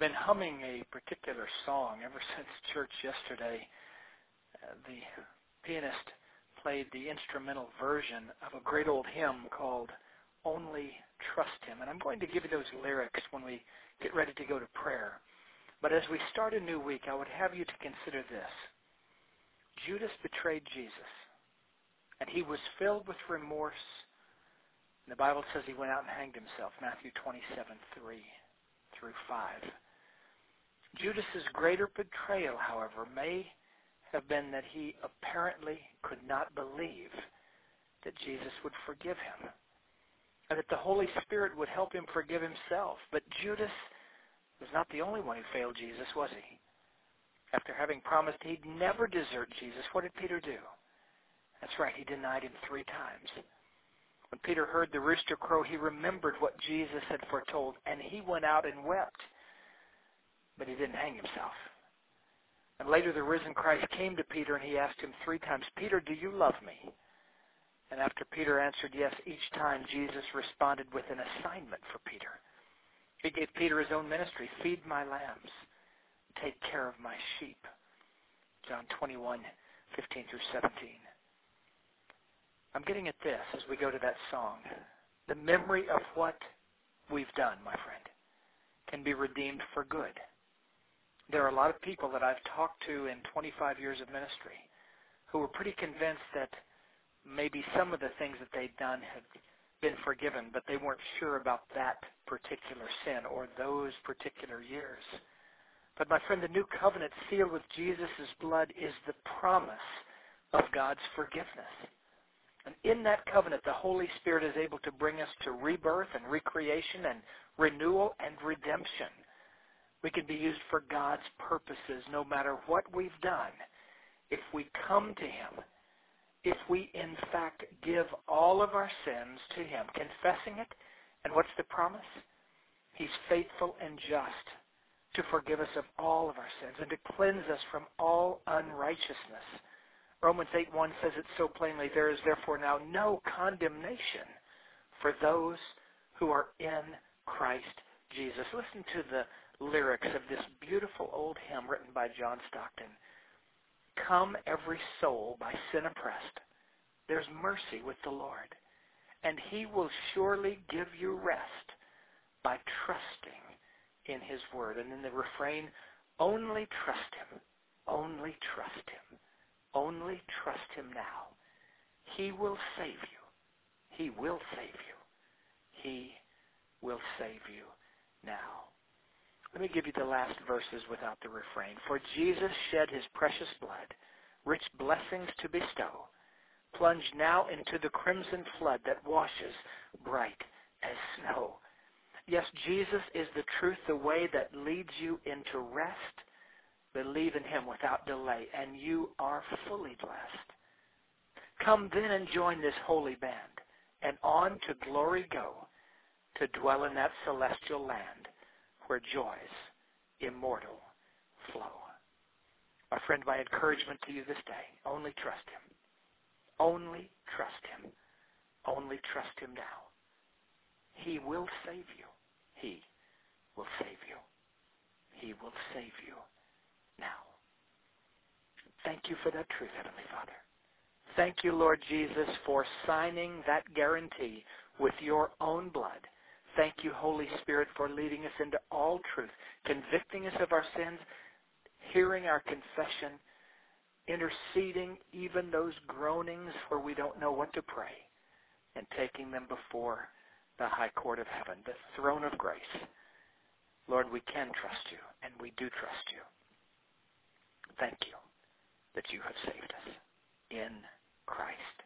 been humming a particular song ever since church yesterday. The pianist played the instrumental version of a great old hymn called Only Trust Him. And I'm going to give you those lyrics when we get ready to go to prayer. But as we start a new week, I would have you to consider this. Judas betrayed Jesus, and he was filled with remorse. And the Bible says he went out and hanged himself, Matthew 27:3 through 5. Judas's greater betrayal, however, may have been that he apparently could not believe that Jesus would forgive him, and that the Holy Spirit would help him forgive himself. But Judas was not the only one who failed Jesus, was he? After having promised he'd never desert Jesus, what did Peter do? That's right, he denied him 3 times. When Peter heard the rooster crow, he remembered what Jesus had foretold, and he went out and wept. But he didn't hang himself. And later the risen Christ came to Peter, and he asked him 3 times, Peter, do you love me? And after Peter answered yes each time, Jesus responded with an assignment for Peter. He gave Peter his own ministry, feed my lambs, take care of my sheep. John 21:15 through 17. I'm getting at this as we go to that song. The memory of what we've done, my friend, can be redeemed for good. There are a lot of people that I've talked to in 25 years of ministry who were pretty convinced that maybe some of the things that they'd done had been forgiven, but they weren't sure about that particular sin or those particular years. But my friend, the new covenant sealed with Jesus' blood is the promise of God's forgiveness. And in that covenant, the Holy Spirit is able to bring us to rebirth and recreation and renewal and redemption. We can be used for God's purposes no matter what we've done. If we come to Him, if we in fact give all of our sins to Him, confessing it, and what's the promise? He's faithful and just to forgive us of all of our sins and to cleanse us from all unrighteousness. Romans 8:1 says it so plainly, there is therefore now no condemnation for those who are in Christ Jesus. Listen to the lyrics of this beautiful old hymn written by John Stockton. Come every soul by sin oppressed, there's mercy with the Lord, and He will surely give you rest by trusting in His word. And in the refrain, only trust Him, only trust Him. Only trust Him now. He will save you. He will save you. He will save you now. Let me give you the last verses without the refrain. For Jesus shed His precious blood, rich blessings to bestow. Plunge now into the crimson flood that washes bright as snow. Yes, Jesus is the truth, the way that leads you into rest. Believe in Him without delay, and you are fully blessed. Come then and join this holy band, and on to glory go, to dwell in that celestial land where joys immortal flow. My friend, my encouragement to you this day, only trust Him. Only trust Him. Only trust Him now. He will save you. He will save you. He will save you now. Thank you for that truth, Heavenly Father. Thank you, Lord Jesus, for signing that guarantee with your own blood. Thank you, Holy Spirit, for leading us into all truth, convicting us of our sins, hearing our confession, interceding even those groanings where we don't know what to pray, and taking them before the high court of heaven, the throne of grace. Lord, we can trust you, and we do trust you. Thank you that you have saved us in Christ.